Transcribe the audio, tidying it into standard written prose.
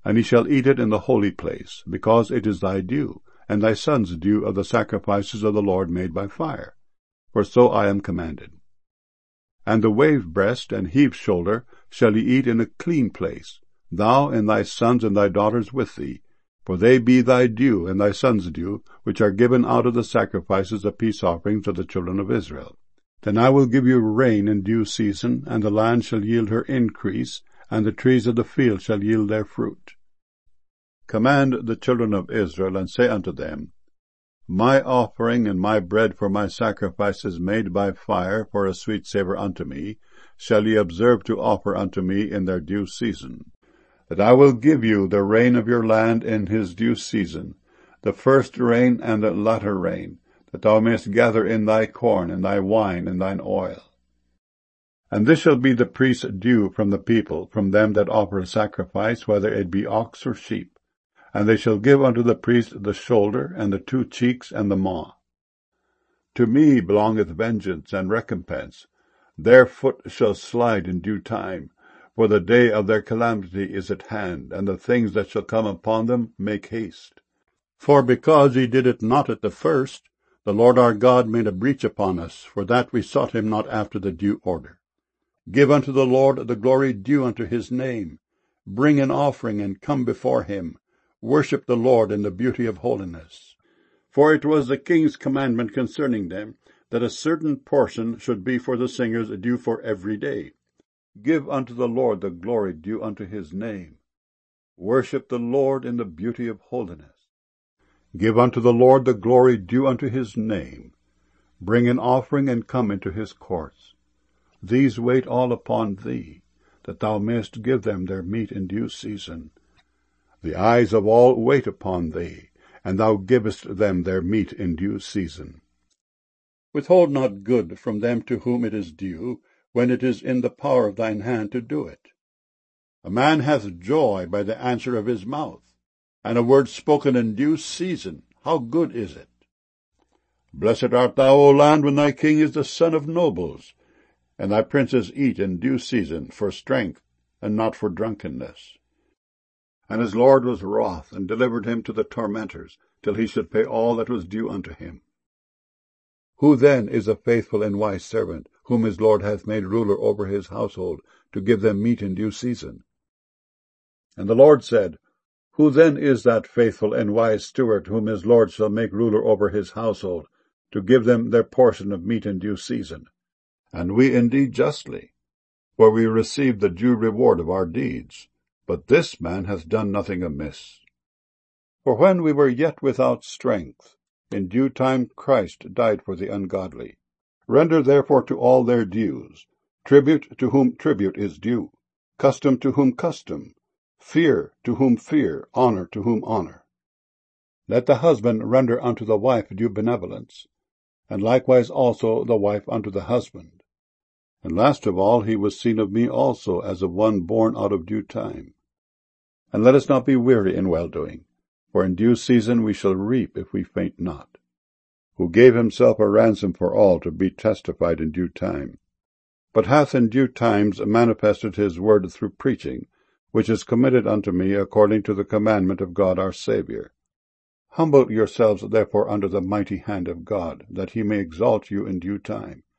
And he shall eat it in the holy place, because it is thy due, and thy son's due of the sacrifices of the Lord made by fire. For so I am commanded. And the wave breast and heave shoulder shall ye eat in a clean place, thou and thy sons and thy daughters with thee, for they be thy due and thy sons' due, which are given out of the sacrifices of peace offerings of the children of Israel. Then I will give you rain in due season, and the land shall yield her increase, and the trees of the field shall yield their fruit. Command the children of Israel, and say unto them, My offering and my bread for my sacrifices made by fire for a sweet savour unto me, shall ye observe to offer unto me in their due season. That I will give you the rain of your land in his due season, the first rain and the latter rain, that thou mayest gather in thy corn and thy wine and thine oil. And this shall be the priest's due from the people, from them that offer a sacrifice, whether it be ox or sheep. And they shall give unto the priest the shoulder, and the 2 cheeks, and the maw. To me belongeth vengeance and recompense. Their foot shall slide in due time, for the day of their calamity is at hand, and the things that shall come upon them make haste. For because ye did it not at the first, the Lord our God made a breach upon us, for that we sought him not after the due order. Give unto the Lord the glory due unto his name. Bring an offering, and come before him. Worship the Lord in the beauty of holiness. For it was the king's commandment concerning them, that a certain portion should be for the singers due for every day. Give unto the Lord the glory due unto his name. Worship the Lord in the beauty of holiness. Give unto the Lord the glory due unto his name. Bring an offering, and come into his courts. These wait all upon thee, that thou mayest give them their meat in due season. The eyes of all wait upon thee, and thou givest them their meat in due season. Withhold not good from them to whom it is due, when it is in the power of thine hand to do it. A man hath joy by the answer of his mouth, and a word spoken in due season, how good is it! Blessed art thou, O land, when thy king is the son of nobles, and thy princes eat in due season, for strength, and not for drunkenness. And his Lord was wroth, and delivered him to the tormentors, till he should pay all that was due unto him. Who then is a faithful and wise servant, whom his Lord hath made ruler over his household, to give them meat in due season? And the Lord said, Who then is that faithful and wise steward, whom his Lord shall make ruler over his household, to give them their portion of meat in due season? And we indeed justly, for we received the due reward of our deeds. But this man hath done nothing amiss. For when we were yet without strength, in due time Christ died for the ungodly. Render therefore to all their dues, tribute to whom tribute is due, custom to whom custom, fear to whom fear, honor to whom honor. Let the husband render unto the wife due benevolence, and likewise also the wife unto the husband. And last of all, he was seen of me also as of one born out of due time. And let us not be weary in well-doing, for in due season we shall reap if we faint not. Who gave himself a ransom for all, to be testified in due time, but hath in due times manifested his word through preaching, which is committed unto me according to the commandment of God our Saviour. Humble yourselves therefore under the mighty hand of God, that he may exalt you in due time,